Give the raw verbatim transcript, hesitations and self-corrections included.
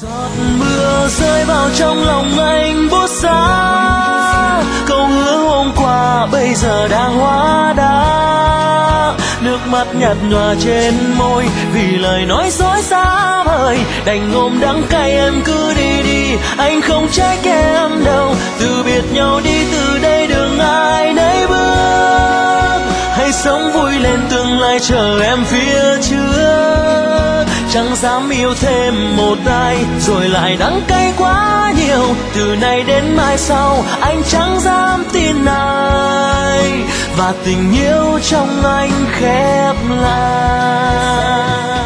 Giọt mưa rơi vào trong lòng anh buốt giá, câu hứa hôm qua bây giờ đang hóa đá. Nước mắt nhạt nhòa trên môi vì lời nói dối xa vời, đành ôm đắng cay em cứ đi đi, anh không trách em đâu. Từ biệt nhau đi, từ đây đường ai nấy bước, hãy sống vui lên tương lai chờ em phía trước. Chẳng dám yêu thêm một ai rồi lại đắng cay quá nhiều, từ nay đến mai sau anh chẳng dám tin ai, và tình yêu trong anh khép lại.